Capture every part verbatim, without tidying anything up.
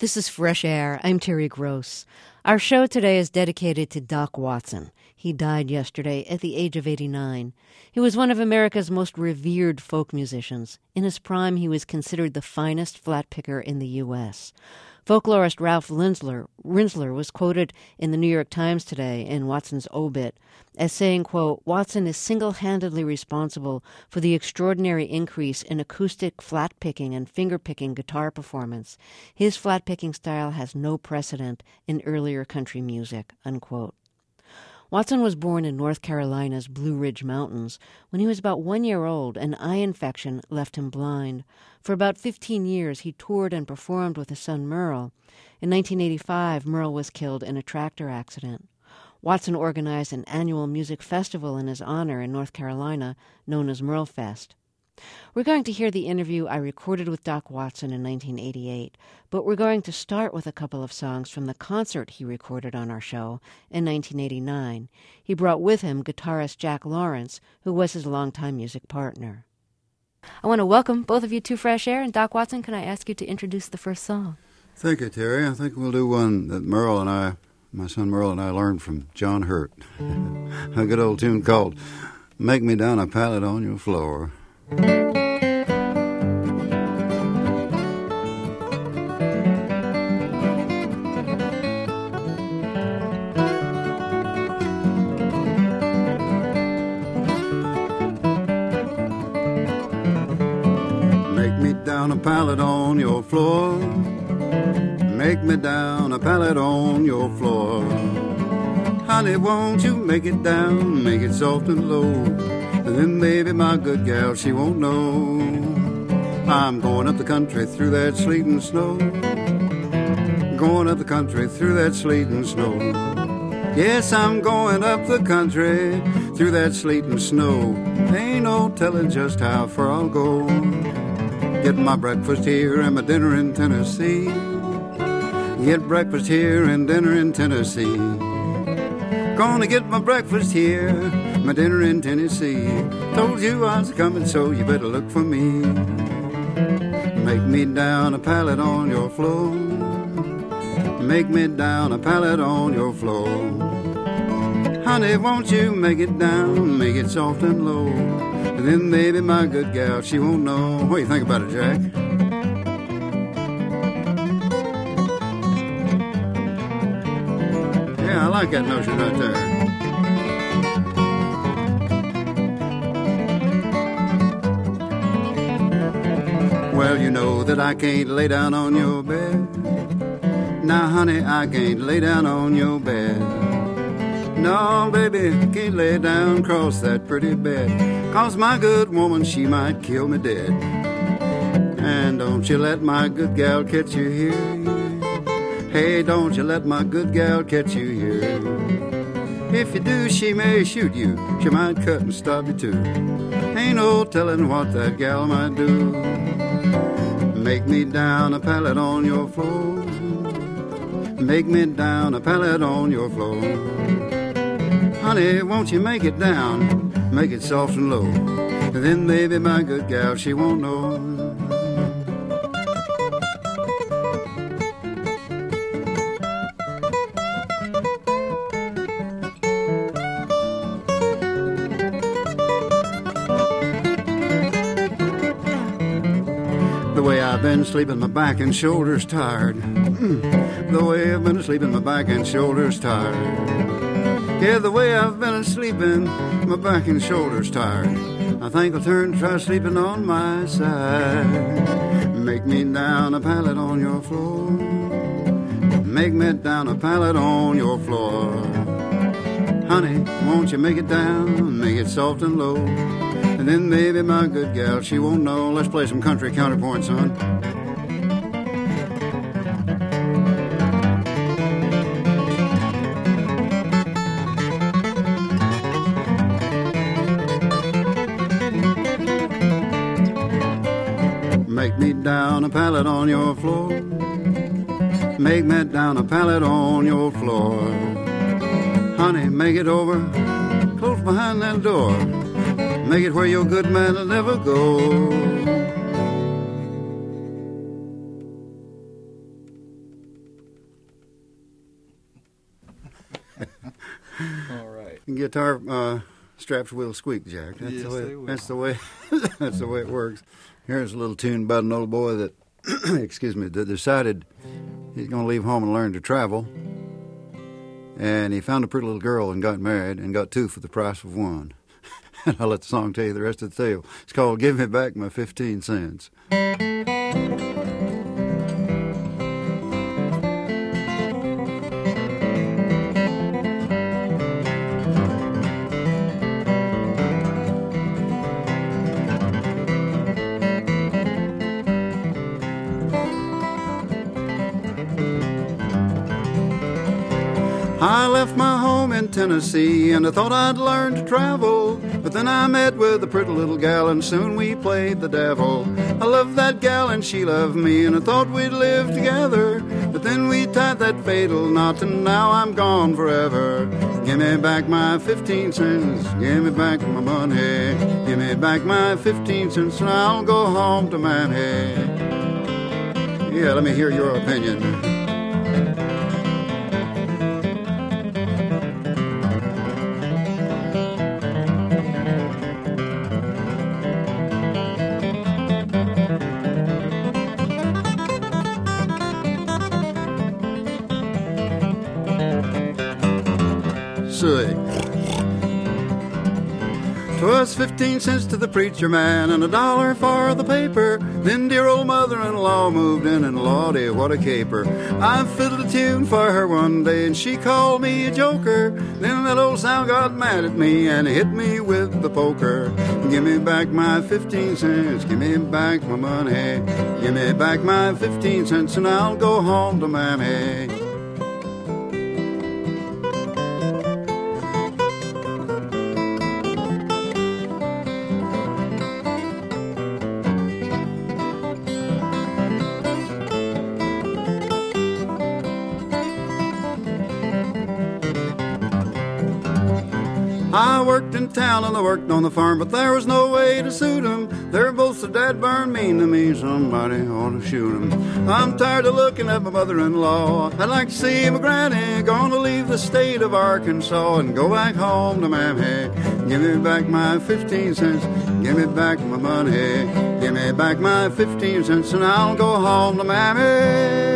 This is Fresh Air. I'm Terry Gross. Our show today is dedicated to Doc Watson. He died yesterday at the age of eighty-nine. He was one of America's most revered folk musicians. In his prime, he was considered the finest flat picker in the U S Folklorist Ralph Rinsler, Rinsler was quoted in the New York Times today in Watson's obit as saying, quote, Watson is single-handedly responsible for the extraordinary increase in acoustic flat-picking and finger-picking guitar performance. His flat-picking style has no precedent in earlier country music, unquote. Watson was born in North Carolina's Blue Ridge Mountains. When he was about one year old, an eye infection left him blind. For about fifteen years, he toured and performed with his son Merle. In nineteen eighty-five, Merle was killed in a tractor accident. Watson organized an annual music festival in his honor in North Carolina, known as Merle Fest. We're going to hear the interview I recorded with Doc Watson in nineteen eighty-eight, but we're going to start with a couple of songs from the concert he recorded on our show in nineteen eighty-nine. He brought with him guitarist Jack Lawrence, who was his longtime music partner. I want to welcome both of you to Fresh Air, and Doc Watson, can I ask you to introduce the first song? Thank you, Terry. I think we'll do one that Merle and I, my son Merle and I learned from John Hurt. A good old tune called Make Me Down a Pallet on Your Floor. Make me down a pallet on your floor. Make me down a pallet on your floor. Honey, won't you make it down, make it soft and low. And then maybe my good gal, she won't know I'm going up the country through that sleet and snow. Going up the country through that sleet and snow. Yes, I'm going up the country through that sleet and snow. Ain't no telling just how far I'll go. Getting my breakfast here and my dinner in Tennessee. Get breakfast here and dinner in Tennessee. Gonna get my breakfast here, my dinner in Tennessee. Told you I was coming, so you better look for me. Make me down a pallet on your floor. Make me down a pallet on your floor. Honey, won't you make it down, make it soft and low. And then maybe my good gal, she won't know. What do you think about it, Jack? Yeah, I like that notion right there. Well, you know that I can't lay down on your bed. Now, honey, I can't lay down on your bed. No, baby, can't lay down across that pretty bed. 'Cause my good woman, she might kill me dead. And don't you let my good gal catch you here. Hey, don't you let my good gal catch you here. If you do, she may shoot you. She might cut and stab you too. Ain't no telling what that gal might do. Make me down a pallet on your floor. Make me down a pallet on your floor. Honey, won't you make it down, make it soft and low. And then maybe my good gal, she won't know. The way I've been sleeping, my back and shoulders tired. The way I've been sleeping, my back and shoulders tired. Yeah, the way I've been sleeping, my back and shoulders tired. I think I'll turn and try sleeping on my side. Make me down a pallet on your floor. Make me down a pallet on your floor. Honey, won't you make it down, make it soft and low. And then maybe my good gal, she won't know. Let's play some country counterpoint, son. Make me down a pallet on your floor. Make me down a pallet on your floor. Honey, make it over, close behind that door. Make it where your good man will never go. All right. Guitar uh, straps will squeak, Jack. That's Yes, the way. they will. That's the way. That's the way it works. Here's a little tune about an old boy that, excuse me, that decided he's going to leave home and learn to travel. And he found a pretty little girl and got married and got two for the price of one. And I'll let the song tell you the rest of the tale. It's called "Give Me Back My fifteen cents." I left my home in Tennessee and I thought I'd learn to travel. But then I met with a pretty little gal and soon we played the devil. I loved that gal and she loved me and I thought we'd live together. But then we tied that fatal knot and now I'm gone forever. Give me back my fifteen cents, give me back my money. Give me back my fifteen cents and I'll go home to Mammy. Yeah, let me hear your opinion. Twas fifteen cents to the preacher man and a dollar for the paper. Then dear old mother-in-law moved in and lordy, what a caper. I fiddled a tune for her one day and she called me a joker. Then that old sow got mad at me and hit me with the poker. Give me back my fifteen cents, give me back my money. Give me back my fifteen cents and I'll go home to Mammy. I worked in town and I worked on the farm, but there was no way to suit 'em. They're both so dad-burn mean to me, somebody ought to shoot 'em. I'm tired of looking at my mother-in-law. I'd like to see my granny, gonna leave the state of Arkansas and go back home to Mammy. Give me back my fifteen cents, give me back my money. Give me back my fifteen cents and I'll go home to Mammy.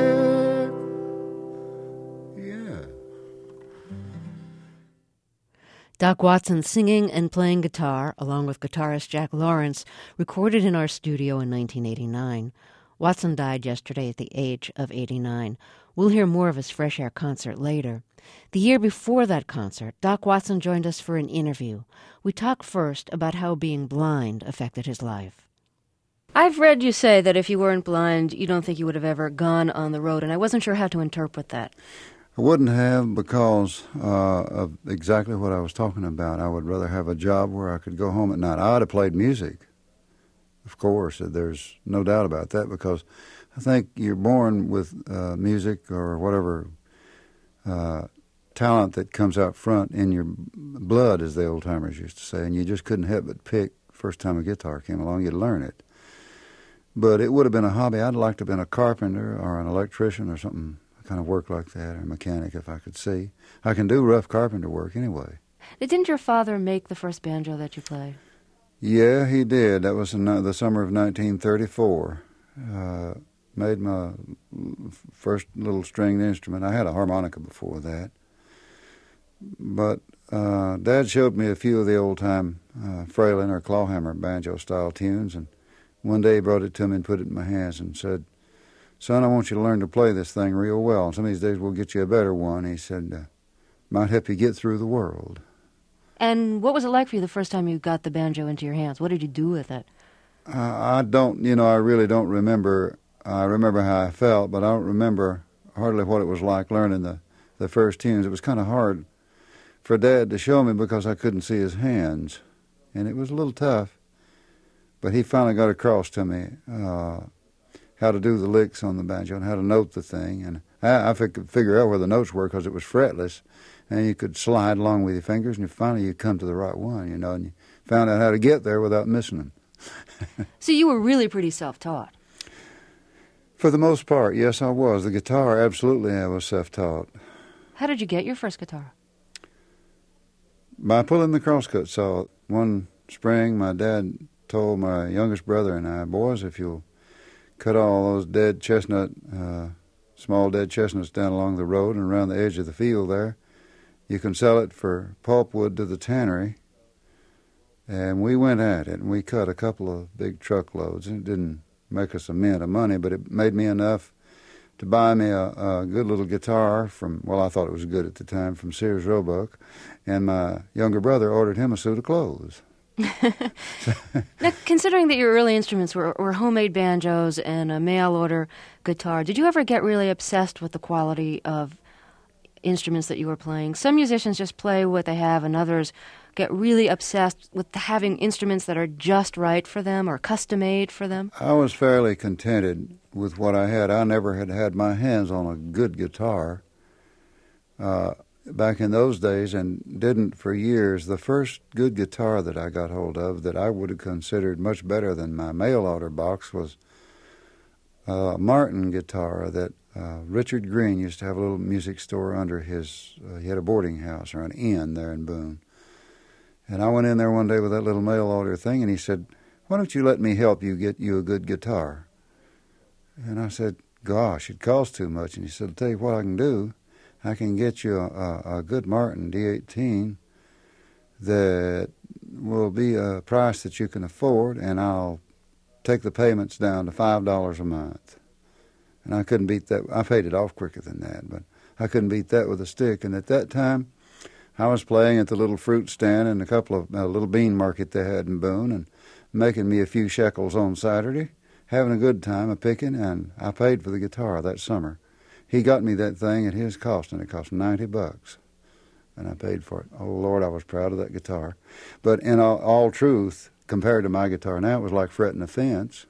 Doc Watson singing and playing guitar, along with guitarist Jack Lawrence, recorded in our studio in nineteen eighty-nine. Watson died yesterday at the age of eighty-nine. We'll hear more of his Fresh Air concert later. The year before that concert, Doc Watson joined us for an interview. We talked first about how being blind affected his life. I've read you say that if you weren't blind, you don't think you would have ever gone on the road, and I wasn't sure how to interpret that. I wouldn't have because uh, of exactly what I was talking about. I would rather have a job where I could go home at night. I would have played music, of course. There's no doubt about that because I think you're born with uh, music or whatever uh, talent that comes out front in your blood, as the old-timers used to say, and you just couldn't help but pick. First time a guitar came along, you'd learn it. But it would have been a hobby. I'd like to have been a carpenter or an electrician or something. Kind of work like that, or a mechanic if I could see. I can do rough carpenter work anyway. Didn't your father make the first banjo that you played? Yeah, he did. That was in the summer of nineteen thirty-four. Uh, made my first little stringed instrument. I had a harmonica before that. But uh, Dad showed me a few of the old-time uh, Fralin or clawhammer banjo-style tunes, and one day he brought it to me and put it in my hands and said, "Son, I want you to learn to play this thing real well. Some of these days we'll get you a better one." He said, uh, "Might help you get through the world." And what was it like for you the first time you got the banjo into your hands? What did you do with it? Uh, I don't, you know, I really don't remember. I remember how I felt, but I don't remember hardly what it was like learning the, the first tunes. It was kind of hard for Dad to show me because I couldn't see his hands, and it was a little tough. But he finally got across to me uh, how to do the licks on the banjo and how to note the thing. And I, I could figure out where the notes were because it was fretless, and you could slide along with your fingers, and you finally you come to the right one, you know, and you found out how to get there without missing them. So you were really pretty self-taught. For the most part, yes, I was. The guitar, absolutely, I was self-taught. How did you get your first guitar? By pulling the crosscut saw. One spring, my dad told my youngest brother and I, boys, if you'll cut all those dead chestnut, uh, small dead chestnuts down along the road and around the edge of the field there, you can sell it for pulpwood to the tannery. And we went at it, and we cut a couple of big truckloads, and it didn't make us a mint of money, but it made me enough to buy me a, a good little guitar from, well, I thought it was good at the time, from Sears Roebuck, and my younger brother ordered him a suit of clothes. Now, considering that your early instruments were, were homemade banjos and a mail-order guitar, did you ever get really obsessed with the quality of instruments that you were playing? Some musicians just play what they have, and others get really obsessed with having instruments that are just right for them or custom-made for them. I was fairly contented with what I had. I never had had my hands on a good guitar uh, back in those days, and didn't for years. The first good guitar that I got hold of that I would have considered much better than my mail-order box was a Martin guitar that uh, Richard Green used to have a little music store under his, uh, he had a boarding house or an inn there in Boone. And I went in there one day with that little mail-order thing, and he said, why don't you let me help you get you a good guitar? And I said, gosh, it costs too much. And he said, I'll tell you what I can do. I can get you a, a, a good Martin D eighteen that will be a price that you can afford, and I'll take the payments down to five dollars a month. And I couldn't beat that. I paid it off quicker than that, but I couldn't beat that with a stick. And at that time, I was playing at the little fruit stand and a couple of a little bean market they had in Boone, and making me a few shekels on Saturday, having a good time a picking, and I paid for the guitar that summer. He got me that thing at his cost, and it cost ninety bucks, and I paid for it. Oh, Lord, I was proud of that guitar. But in all, all truth, compared to my guitar now, it was like fretting a fence.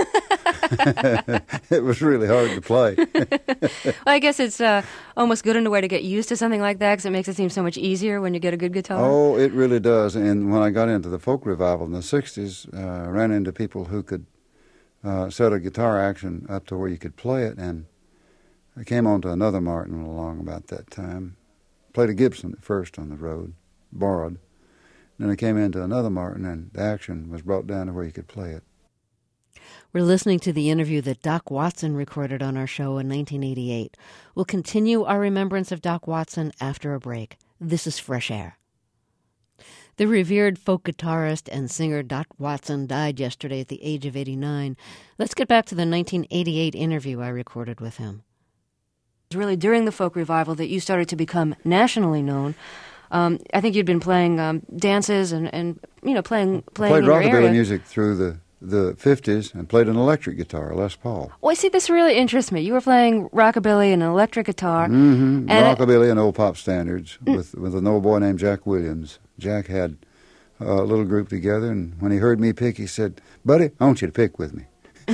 It was really hard to play. Well, I guess it's uh, almost good in a way to get used to something like that, because it makes it seem so much easier when you get a good guitar. Oh, it really does. And when I got into the folk revival in the sixties, uh, I ran into people who could uh, set a guitar action up to where you could play it, and I came on to another Martin along about that time. Played a Gibson at first on the road, borrowed. Then I came into another Martin, and the action was brought down to where you could play it. We're listening to the interview that Doc Watson recorded on our show in nineteen eighty-eight. We'll continue our remembrance of Doc Watson after a break. This is Fresh Air. The revered folk guitarist and singer Doc Watson died yesterday at the age of eighty-nine. Let's get back to the nineteen eighty-eight interview I recorded with him. It was really during the folk revival that you started to become nationally known. Um, I think you'd been playing um, dances and, and, you know, playing playing I played in your area. rockabilly music through the the fifties and played an electric guitar, Les Paul. Well, see, this really interests me. You were playing rockabilly and an electric guitar. Mm-hmm. And rockabilly it, and old pop standards mm. with, with an old boy named Jack Williams. Jack had a little group together, and when he heard me pick, he said, buddy, I want you to pick with me.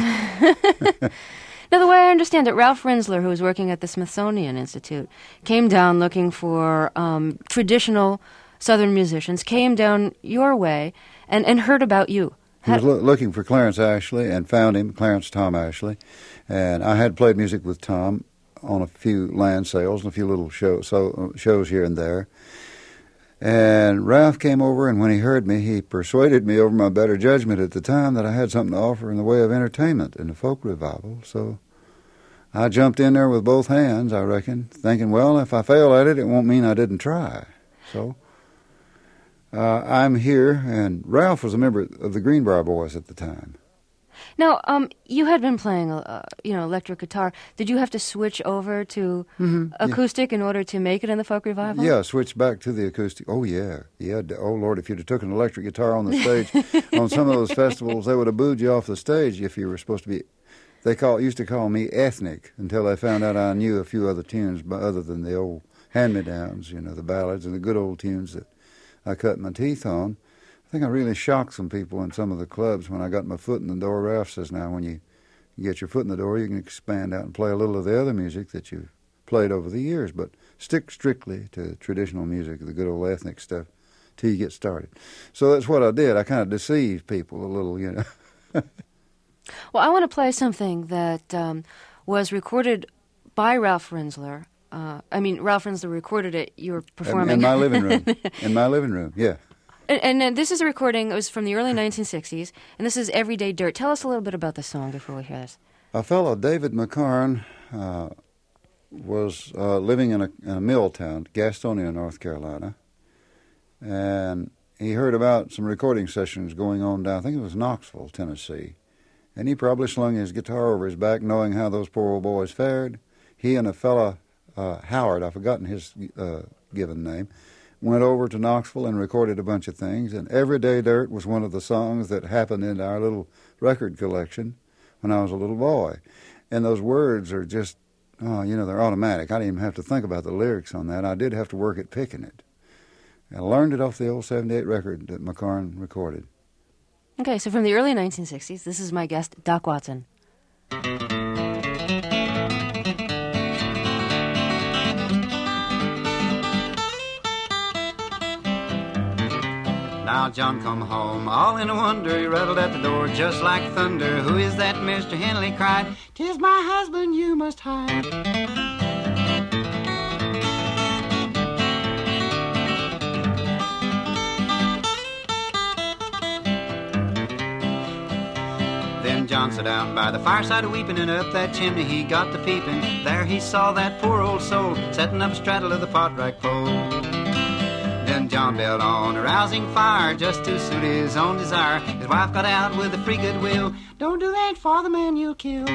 Now, the way I understand it, Ralph Rinzler, who was working at the Smithsonian Institute, came down looking for um, traditional Southern musicians, came down your way, and, and heard about you. He was lo- looking for Clarence Ashley and found him, Clarence Tom Ashley. And I had played music with Tom on a few land sales and a few little show, so, shows here and there. And Ralph came over, and when he heard me, he persuaded me over my better judgment at the time that I had something to offer in the way of entertainment in the folk revival. So I jumped in there with both hands, I reckon, thinking, well, if I fail at it, it won't mean I didn't try. So uh, I'm here, and Ralph was a member of the Greenbrier Boys at the time. Now, um, you had been playing, uh, you know, electric guitar. Did you have to switch over to mm-hmm. acoustic yeah. in order to make it in the folk revival? Yeah, switch back to the acoustic. Oh, yeah. Yeah. Oh, Lord, if you'd have took an electric guitar on the stage, on some of those festivals, they would have booed you off the stage if you were supposed to be. They call used to call me ethnic until they found out I knew a few other tunes other than the old hand-me-downs, you know, the ballads and the good old tunes that I cut my teeth on. I think I really shocked some people in some of the clubs when I got my foot in the door. Ralph says, now, when you get your foot in the door, you can expand out and play a little of the other music that you've played over the years, but stick strictly to traditional music, the good old ethnic stuff, till you get started. So that's what I did. I kind of deceived people a little, you know. Well, I want to play something that um, was recorded by Ralph Rinzler Uh, I mean, Ralph Rinsley recorded it. You were performing. In, in my living room. In my living room, yeah. And, and uh, this is a recording. It was from the early nineteen sixties, and this is Everyday Dirt. Tell us a little bit about the song before we hear this. A fellow, David McCarn, uh, was uh, living in a, in a mill town, Gastonia, North Carolina, and he heard about some recording sessions going on down, I think it was Knoxville, Tennessee, and he probably slung his guitar over his back knowing how those poor old boys fared. He and a fella, uh, Howard, I've forgotten his uh, given name, went over to Knoxville and recorded a bunch of things, and Everyday Dirt was one of the songs that happened in our little record collection when I was a little boy. And those words are just, oh, you know, they're automatic. I didn't even have to think about the lyrics on that. I did have to work at picking it. I learned it off the old seventy-eight record that McCarn recorded. Okay, so from the early nineteen sixties, this is my guest, Doc Watson. Now John come home, all in a wonder, he rattled at the door just like thunder. Who is that, Mister Henley cried? 'Tis my husband you must hide. Then John sat down by the fireside weeping, and up that chimney he got to peeping. There he saw that poor old soul setting up straddle of the pot rack pole. Then John built on a rousing fire just to suit his own desire. His wife got out with a free good will. Don't do that for the man you'll kill.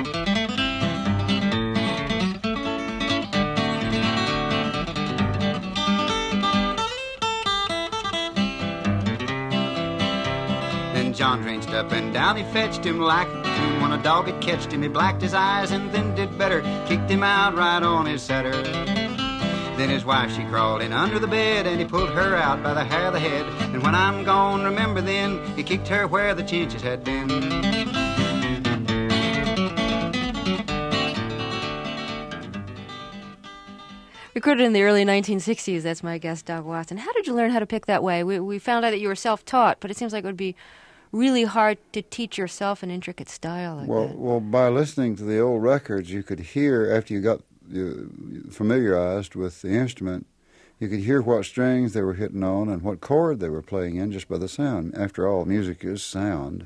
Then John drenched up and down he fetched him like a coon. When a dog had catched him, he blacked his eyes and then did better, kicked him out right on his setter. Then his wife, she crawled in under the bed, and he pulled her out by the hair of the head. And when I'm gone, remember then, he kicked her where the chinches had been. Recorded in the early nineteen sixties, that's my guest, Doc Watson. How did you learn how to pick that way? We, we found out that you were self-taught, but it seems like it would be really hard to teach yourself an intricate style like well, that. Well, by listening to the old records, you could hear, after you got familiarized with the instrument, you could hear what strings they were hitting on and what chord they were playing in just by the sound. After all, music is sound.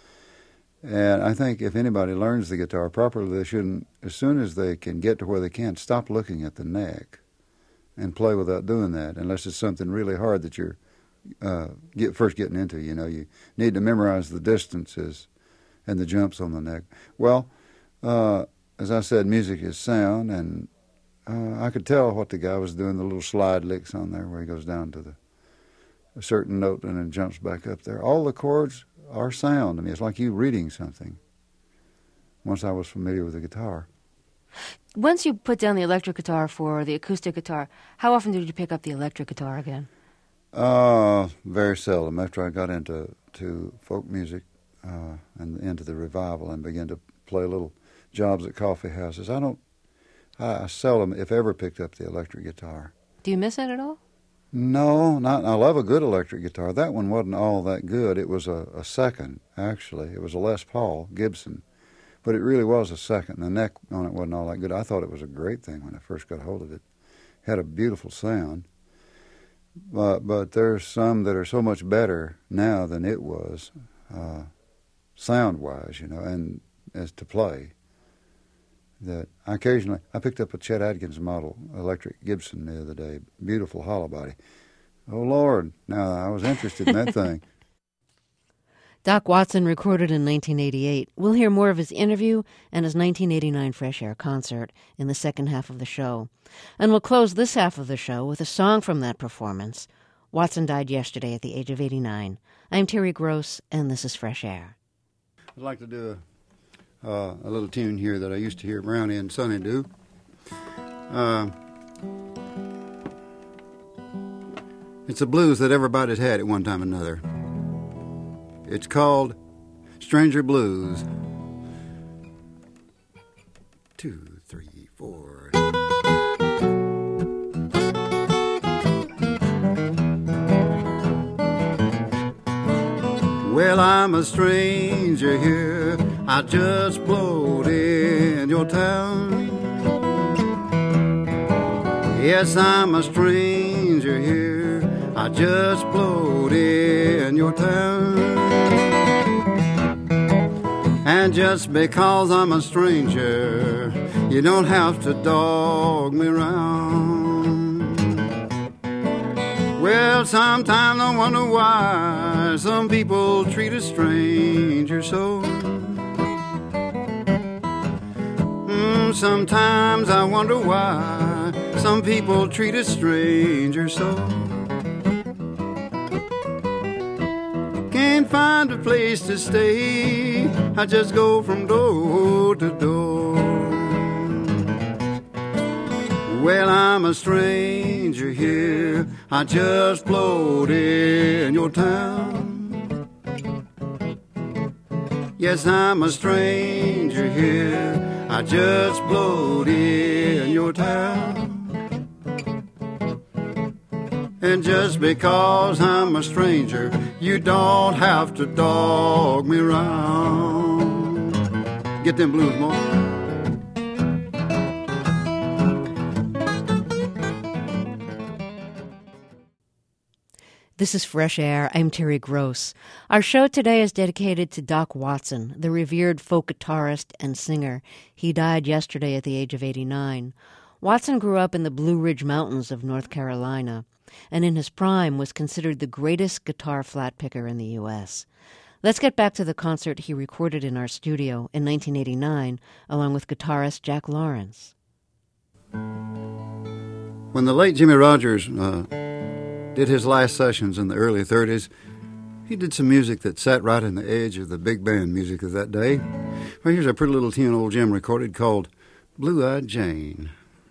And I think if anybody learns the guitar properly, they shouldn't, as soon as they can get to where they can, stop looking at the neck and play without doing that, unless it's something really hard that you're uh, get, first getting into. You know, you need to memorize the distances and the jumps on the neck. Well, uh, as I said, music is sound, and uh, I could tell what the guy was doing, the little slide licks on there where he goes down to the a certain note and then jumps back up there. All the chords are sound. I mean, it's like you reading something once I was familiar with the guitar. Once you put down the electric guitar for the acoustic guitar, how often did you pick up the electric guitar again? Uh, very seldom. After I got into to folk music uh, and into the revival and began to play little jobs at coffee houses, I don't, I, I seldom, if ever, picked up the electric guitar. Do you miss it at all? No, not. I love a good electric guitar. That one wasn't all that good. It was a, a second, actually. It was a Les Paul Gibson, but it really was a second. The neck on it wasn't all that good. I thought it was a great thing when I first got hold of it. It had a beautiful sound, but but there's some that are so much better now than it was, uh, sound-wise, you know, and as to play. That I occasionally, I picked up a Chet Atkins model electric Gibson the other day, beautiful hollow body. Oh, Lord, now I was interested in that thing. Doc Watson recorded in nineteen eighty-eight. We'll hear more of his interview and his nineteen eighty-nine Fresh Air concert in the second half of the show. And we'll close this half of the show with a song from that performance. Watson died yesterday at the age of eighty-nine. I'm Terry Gross, and this is Fresh Air. I'd like to do a Uh, a little tune here that I used to hear Brownie and Sonny do. Uh, it's a blues that everybody's had at one time or another. It's called Stranger Blues. Two, three, four. Well, I'm a stranger here. I just blowed in your town. Yes, I'm a stranger here. I just blowed in your town. And just because I'm a stranger, you don't have to dog me around. Well, sometimes I wonder why some people treat a stranger so. Mm, sometimes I wonder why some people treat a stranger so. Can't find a place to stay, I just go from door to door. Well, I'm a stranger here, I just blowed in your town. Yes, I'm a stranger here, I just blowed in your town. And just because I'm a stranger, you don't have to dog me around. Get them blues, Mo. This is Fresh Air. I'm Terry Gross. Our show today is dedicated to Doc Watson, the revered folk guitarist and singer. He died yesterday at the age of eighty-nine. Watson grew up in the Blue Ridge Mountains of North Carolina, and in his prime was considered the greatest guitar flat picker in the U S. Let's get back to the concert he recorded in our studio in nineteen eighty-nine, along with guitarist Jack Lawrence. When the late Jimmie Rodgers uh, did his last sessions in the early thirties, he did some music that sat right in the edge of the big band music of that day. Well, here's a pretty little tune old Jim recorded called Blue-Eyed Jane.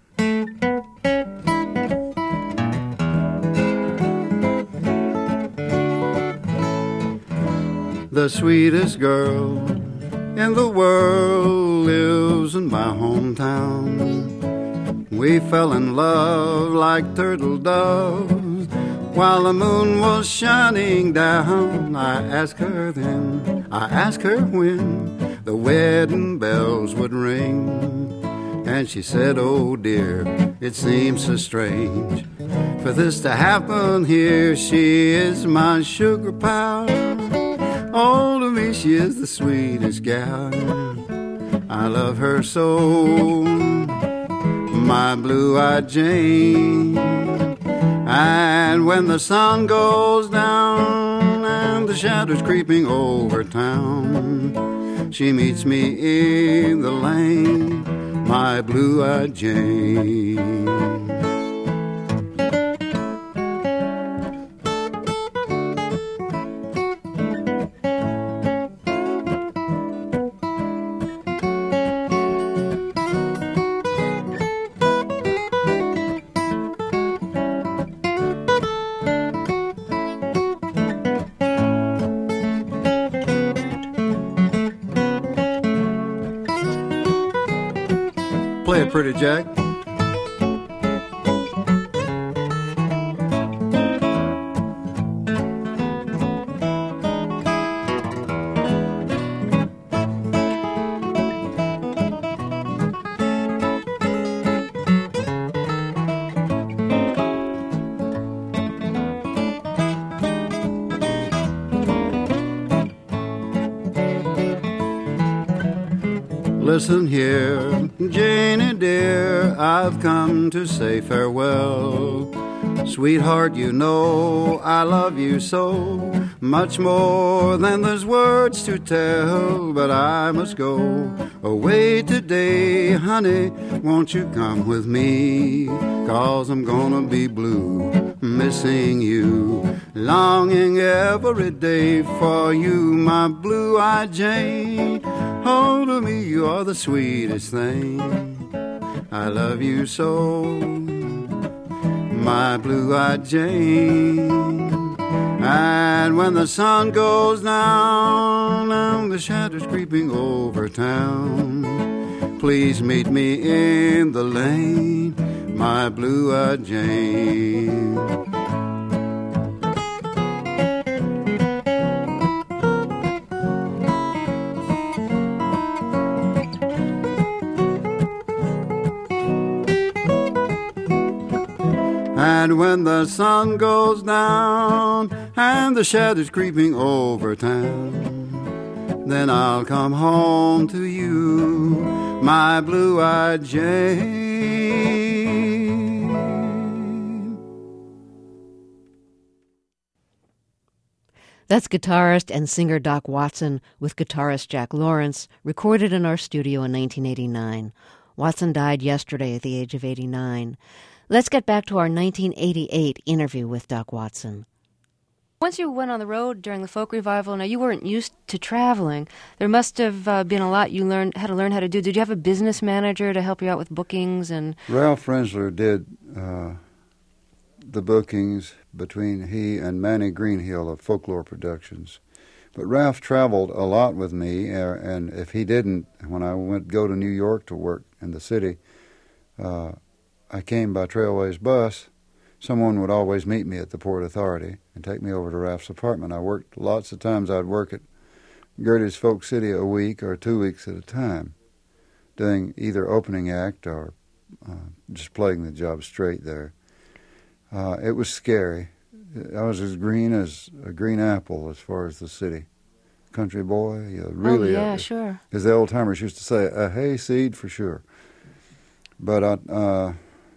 The sweetest girl in the world lives in my hometown. We fell in love like turtle doves while the moon was shining down. I asked her then, I asked her when the wedding bells would ring. And she said, oh dear, it seems so strange for this to happen here. She is my sugar pal. Oh, to me she is the sweetest gal. I love her so, my blue-eyed Jane. And when the sun goes down and the shadows creeping over town, she meets me in the lane, my blue-eyed Jane. Play it pretty, Jack. Listen here, Janie dear, I've come to say farewell. Sweetheart, you know I love you so, much more than there's words to tell. But I must go away today, honey, won't you come with me? 'Cause I'm gonna be blue, missing you, longing every day for you, my blue-eyed Jane. Hold to me, you are the sweetest thing. I love you so, my blue-eyed Jane. And when the sun goes down and the shadows creeping over town, please meet me in the lane, my blue-eyed Jane. And when the sun goes down and the shadows creeping over town, then I'll come home to you, my blue-eyed Jane. That's guitarist and singer Doc Watson with guitarist Jack Lawrence, recorded in our studio in nineteen eighty-nine. Watson died yesterday at the age of eighty-nine. Let's get back to our nineteen eighty-eight interview with Doc Watson. Once you went on the road during the folk revival, now you weren't used to traveling. There must have uh, been a lot you learned had to learn how to do. Did you have a business manager to help you out with bookings? And Ralph Rensler did uh, the bookings between he and Manny Greenhill of Folklore Productions. But Ralph traveled a lot with me, uh, and if he didn't, when I went go to New York to work in the city, uh, I came by Trailways bus. Someone would always meet me at the Port Authority and take me over to Ralph's apartment. I worked lots of times. I'd work at Gertie's Folk City a week or two weeks at a time, doing either opening act or uh, just playing the job straight there. Uh, it was scary. I was as green as a green apple as far as the city. Country boy, you really. Oh, yeah, uh, sure. As the old timers used to say, a hayseed for sure. But I, uh,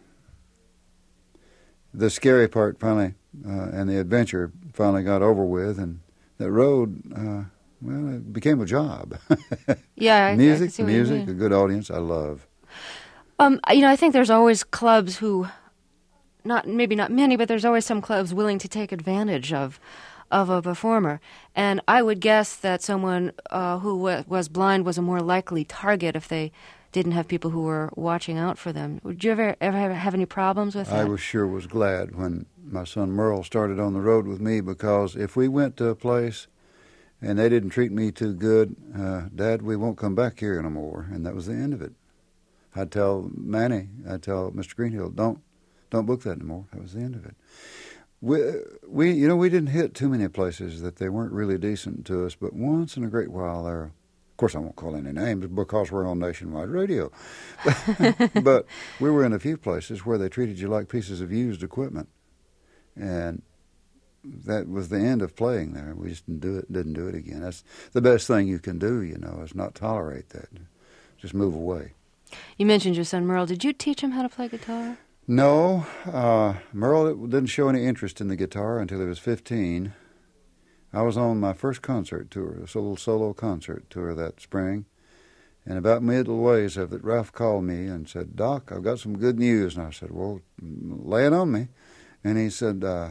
the scary part finally, uh, and the adventure finally got over with, and that road, uh, well, it became a job. Yeah, I, music, I can see what music, you mean. a good audience, I love. Um, you know, I think there's always clubs who, not maybe not many, but there's always some clubs willing to take advantage of of a performer. And I would guess that someone uh, who w- was blind was a more likely target if they didn't have people who were watching out for them. Would you ever ever have, have any problems with that? I was sure was glad when my son Merle started on the road with me, because if we went to a place and they didn't treat me too good, uh, Dad, we won't come back here anymore, and that was the end of it. I'd tell Manny, I'd tell Mister Greenhill, don't don't book that anymore. That was the end of it. We, we, you know, we didn't hit too many places that they weren't really decent to us, but once in a great while there, of course I won't call any names because we're on nationwide radio, but we were in a few places where they treated you like pieces of used equipment, and that was the end of playing there. We just didn't do it, didn't do it again. That's the best thing you can do, you know, is not tolerate that. Just move away. You mentioned your son Merle. Did you teach him how to play guitar? No, uh, Merle didn't show any interest in the guitar until he was fifteen. I was on my first concert tour, a little solo concert tour that spring, and about middle ways of it, Ralph called me and said, Doc, I've got some good news. And I said, well, lay it on me. And he said, uh,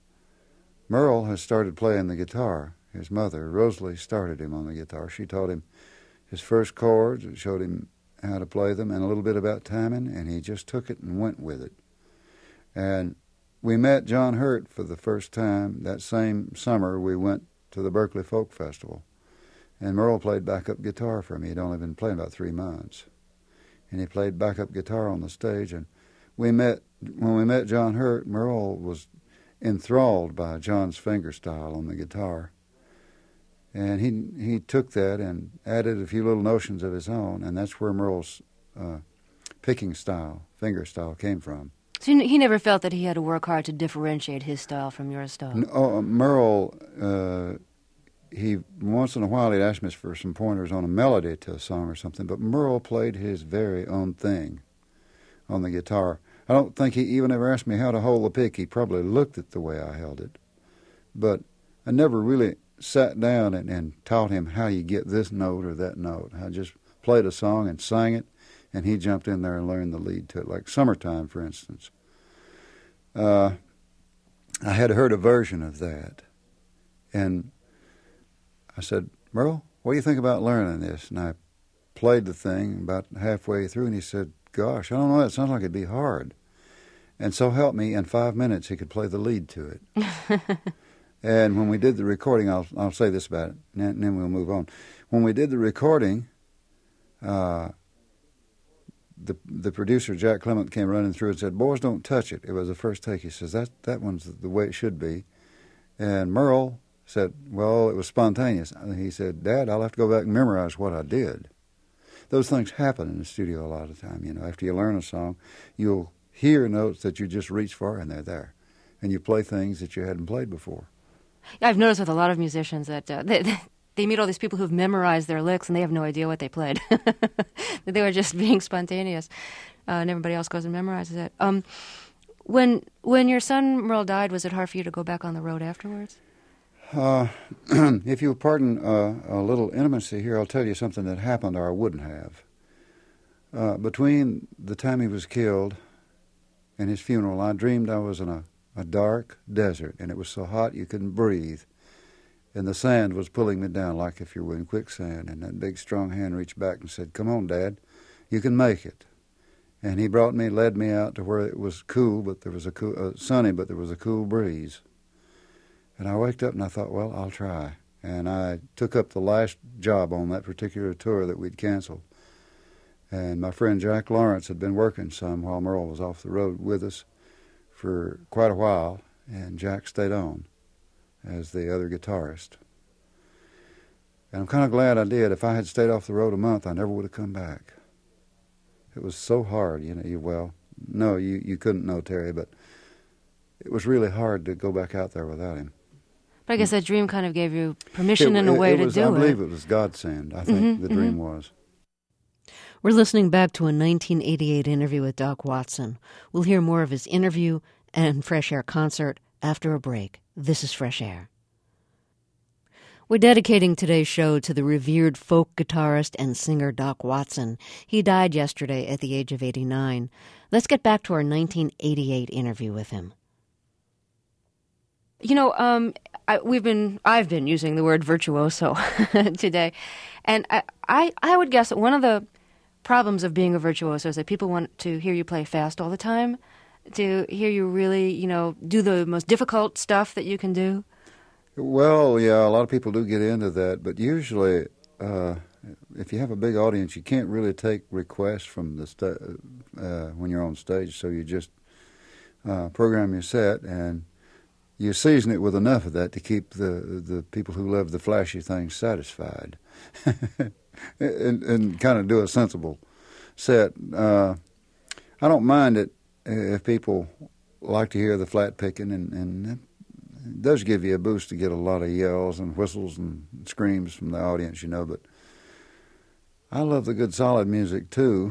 Merle has started playing the guitar. His mother, Rosalie, started him on the guitar. She taught him his first chords, showed him how to play them, and a little bit about timing, and he just took it and went with it. And we met John Hurt for the first time. That same summer, we went to the Berkeley Folk Festival, and Merle played backup guitar for me. He'd only been playing about three months, and he played backup guitar on the stage. And we met when we met John Hurt, Merle was enthralled by John's fingerstyle on the guitar. And he he took that and added a few little notions of his own, and that's where Merle's uh, picking style, finger style, came from. So you, he never felt that he had to work hard to differentiate his style from your style? No, uh, Merle, uh, he once in a while he'd ask me for some pointers on a melody to a song or something, but Merle played his very own thing on the guitar. I don't think he even ever asked me how to hold the pick. He probably looked at the way I held it, but I never really sat down and, and taught him how you get this note or that note. I just played a song and sang it, and he jumped in there and learned the lead to it, like Summertime, for instance. Uh, I had heard a version of that, and I said, Merle, what do you think about learning this? And I played the thing about halfway through, and he said, gosh, I don't know, it sounds like it'd be hard. And so help me, in five minutes he could play the lead to it. And when we did the recording, I'll I'll say this about it, and then we'll move on. When we did the recording, uh, the the producer, Jack Clement, came running through and said, boys, don't touch it. It was the first take. He says, that, that one's the way it should be. And Merle said, well, it was spontaneous. And he said, Dad, I'll have to go back and memorize what I did. Those things happen in the studio a lot of the time. You know, after you learn a song, you'll hear notes that you just reach for, and they're there. And you play things that you hadn't played before. Yeah, I've noticed with a lot of musicians that uh, they, they meet all these people who've memorized their licks, and they have no idea what they played. They were just being spontaneous, uh, and everybody else goes and memorizes it. Um, when when your son Merle died, was it hard for you to go back on the road afterwards? Uh, if you'll pardon uh, a little intimacy here, I'll tell you something that happened or I wouldn't have. Uh, between the time he was killed and his funeral, I dreamed I was in a, a dark desert, and it was so hot you couldn't breathe. And the sand was pulling me down like if you were in quicksand. And that big, strong hand reached back and said, "Come on, Dad, you can make it." And he brought me, led me out to where it was cool, but there was a cool, uh, sunny, but there was a cool breeze. And I waked up and I thought, well, I'll try. And I took up the last job on that particular tour that we'd canceled. And my friend Jack Lawrence had been working some while Merle was off the road with us for quite a while, and Jack stayed on as the other guitarist. And I'm kind of glad I did. If I had stayed off the road a month, I never would have come back. It was so hard, you know. You, well, no, you, you couldn't know, Terry, but it was really hard to go back out there without him. But I guess that dream kind of gave you permission it, in a way it to was, do it. I believe it was godsend, I think mm-hmm, the mm-hmm. dream was. We're listening back to a nineteen eighty-eight interview with Doc Watson. We'll hear more of his interview and Fresh Air concert after a break. This is Fresh Air. We're dedicating today's show to the revered folk guitarist and singer Doc Watson. He died yesterday at the age of eighty-nine. Let's get back to our nineteen eighty-eight interview with him. You know, um, I, we've been, I've been using the word virtuoso today, and I, I, I would guess that one of the problems of being a virtuoso is that people want to hear you play fast all the time, to hear you really, you know, do the most difficult stuff that you can do. Well, yeah, a lot of people do get into that, but usually, uh, if you have a big audience, you can't really take requests from the sta- uh, when you're on stage, so you just uh, program your set and you season it with enough of that to keep the the people who love the flashy things satisfied, and, and kind of do a sensible set. Uh, I don't mind it if people like to hear the flat picking, and, and it does give you a boost to get a lot of yells and whistles and screams from the audience, you know. But I love the good solid music too,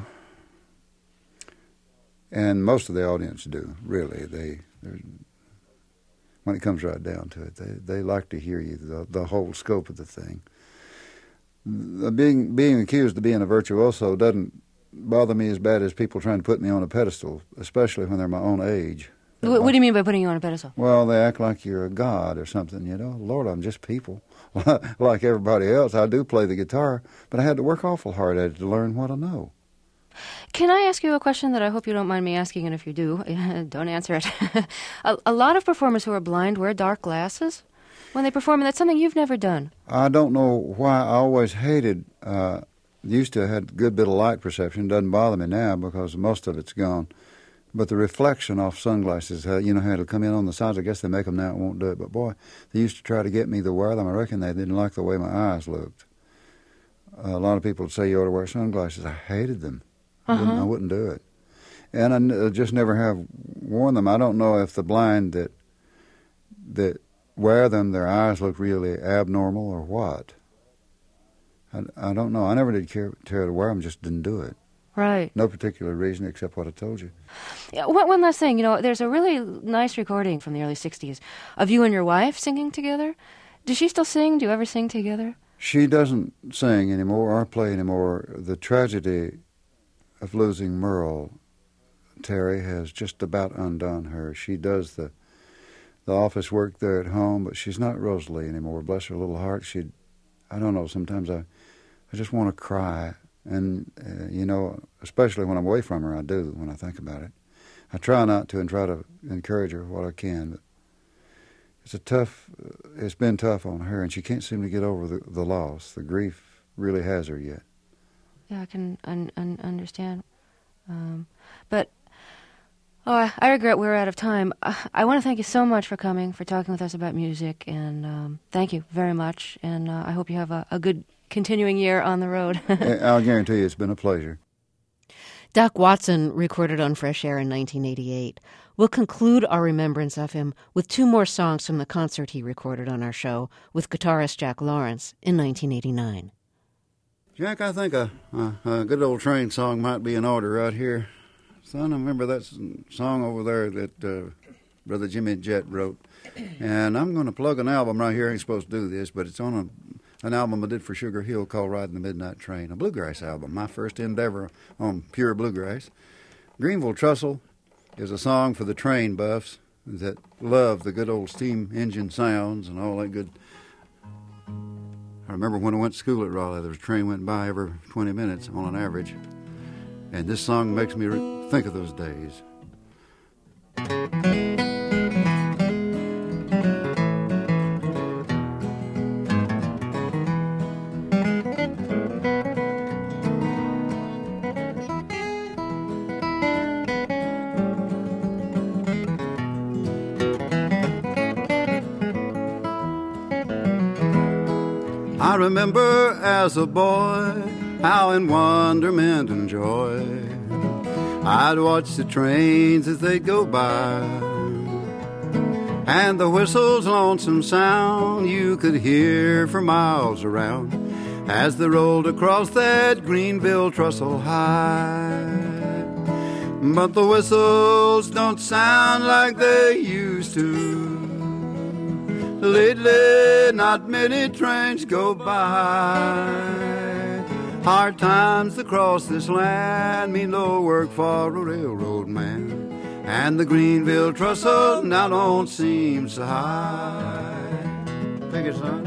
and most of the audience do. Really, they. When it comes right down to it, they they like to hear you, the the whole scope of the thing. The being being accused of being a virtuoso doesn't bother me as bad as people trying to put me on a pedestal, especially when they're my own age. What, what do you mean by putting you on a pedestal? Well, they act like you're a god or something, you know. Lord, I'm just people. Like everybody else, I do play the guitar, but I had to work awful hard at it to learn what I know. Can I ask you a question that I hope you don't mind me asking, and if you do, don't answer it. a, a lot of performers who are blind wear dark glasses when they perform, and that's something you've never done. I don't know why. I always hated, uh, used to have a good bit of light perception. Doesn't bother me now because most of it's gone. But the reflection off sunglasses, uh, you know how it'll come in on the sides. I guess they make them now, it won't do it. But boy, they used to try to get me to wear them. I reckon they didn't like the way my eyes looked. Uh, a lot of people would say you ought to wear sunglasses. I hated them. I, uh-huh. wouldn't, I wouldn't do it. And I n- just never have worn them. I don't know if the blind that that wear them, their eyes look really abnormal or what. I, I don't know. I never did care, care to wear them, just didn't do it. Right. No particular reason except what I told you. Yeah, one, one last thing. You know, there's a really nice recording from the early sixties of you and your wife singing together. Does she still sing? Do you ever sing together? She doesn't sing anymore or play anymore. The tragedy of losing Merle, Terry, has just about undone her. She does the the office work there at home, but she's not Rosalie anymore. Bless her little heart. She, I don't know, sometimes I, I just want to cry. And, uh, you know, especially when I'm away from her, I do, when I think about it. I try not to and try to encourage her what I can, but it's a tough, uh, it's been tough on her, and she can't seem to get over the, the loss. The grief really has her yet. Yeah, I can un- un- understand. Um, but, oh, I, I regret we're out of time. I, I want to thank you so much for coming, for talking with us about music, and um, thank you very much. And uh, I hope you have a, a good continuing year on the road. I'll guarantee you it's been a pleasure. Doc Watson recorded on Fresh Air in nineteen eighty-eight. We'll conclude our remembrance of him with two more songs from the concert he recorded on our show with guitarist Jack Lawrence in nineteen eighty-nine. Jack, I think a, a, a good old train song might be in order right here. Son, I remember that song over there that uh, Brother Jimmy Jett wrote. And I'm going to plug an album right here. I ain't supposed to do this, but it's on a, an album I did for Sugar Hill called Riding the Midnight Train, a bluegrass album, my first endeavor on pure bluegrass. Greenville Trestle is a song for the train buffs that love the good old steam engine sounds and all that good. I remember when I went to school at Raleigh, there was a train went by every twenty minutes on an average. And this song makes me re- think of those days. I remember as a boy how in wonderment and joy I'd watch the trains as they'd go by, and the whistle's lonesome sound you could hear for miles around as they rolled across that Greenville trestle high. But the whistles don't sound like they used to. Lately, not many trains go by. Hard times across this land mean no work for a railroad man, and the Greenville trestle now don't seem so high. Take it, son.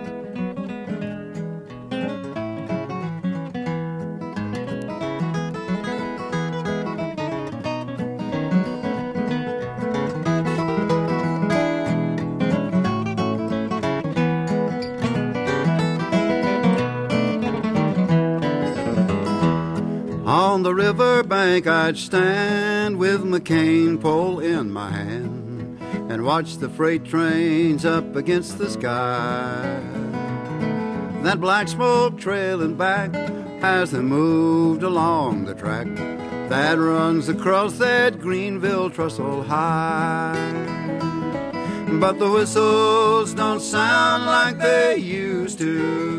On the river bank I'd stand with my cane pole in my hand and watch the freight trains up against the sky. That black smoke trailing back as they moved along the track that runs across that Greenville trestle high. But the whistles don't sound like they used to.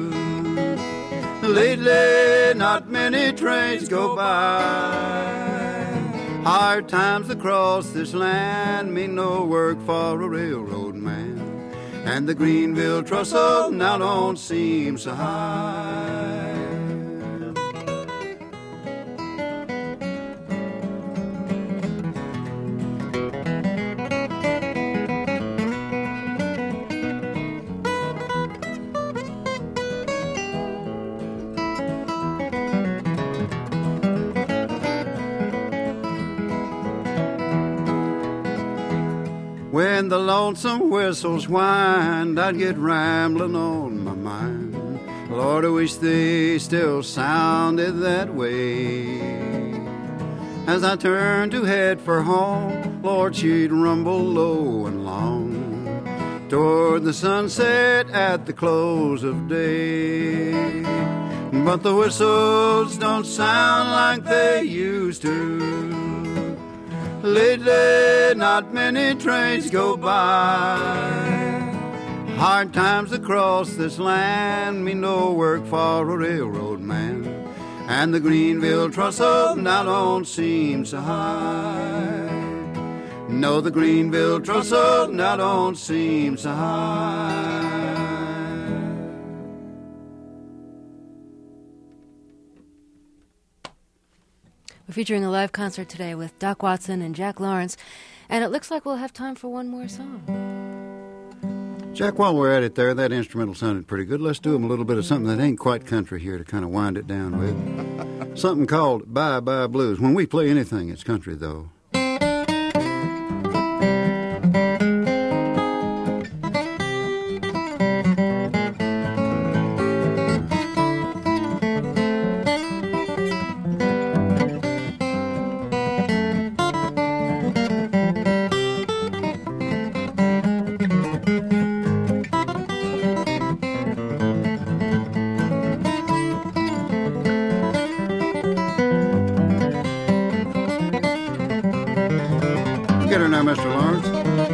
Lately, not many trains go by. Hard times across this land mean no work for a railroad man, and the Greenville trestle now don't seem so high. When the lonesome whistles whined, I'd get rambling on my mind. Lord, I wish they still sounded that way. As I turned to head for home, Lord, she'd rumble low and long toward the sunset at the close of day. But the whistles don't sound like they used to. Lately, not many trains go by. Hard times across this land mean no work for a railroad man, and the Greenville trestle now don't seem so high. No, the Greenville trestle now don't seem so high. We're featuring a live concert today with Doc Watson and Jack Lawrence, and it looks like we'll have time for one more song. Jack, while we're at it there, that instrumental sounded pretty good. Let's do them a little bit of something that ain't quite country here to kind of wind it down with. Something called Bye Bye Blues. When we play anything, it's country, though. Get her now, Mister Lawrence.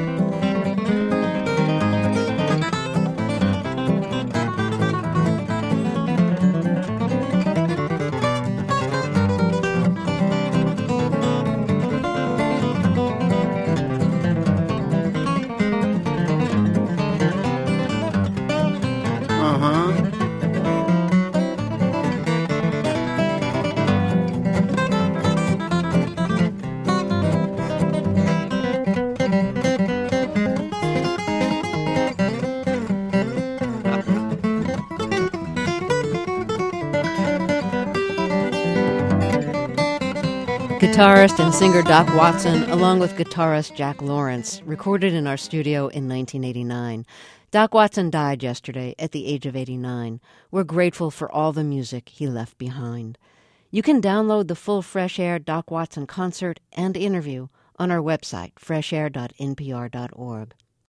Guitarist and singer Doc Watson, along with guitarist Jack Lawrence, recorded in our studio in nineteen eighty-nine. Doc Watson died yesterday at the age of eighty-nine. We're grateful for all the music he left behind. You can download the full Fresh Air Doc Watson concert and interview on our website, fresh air dot n p r dot org.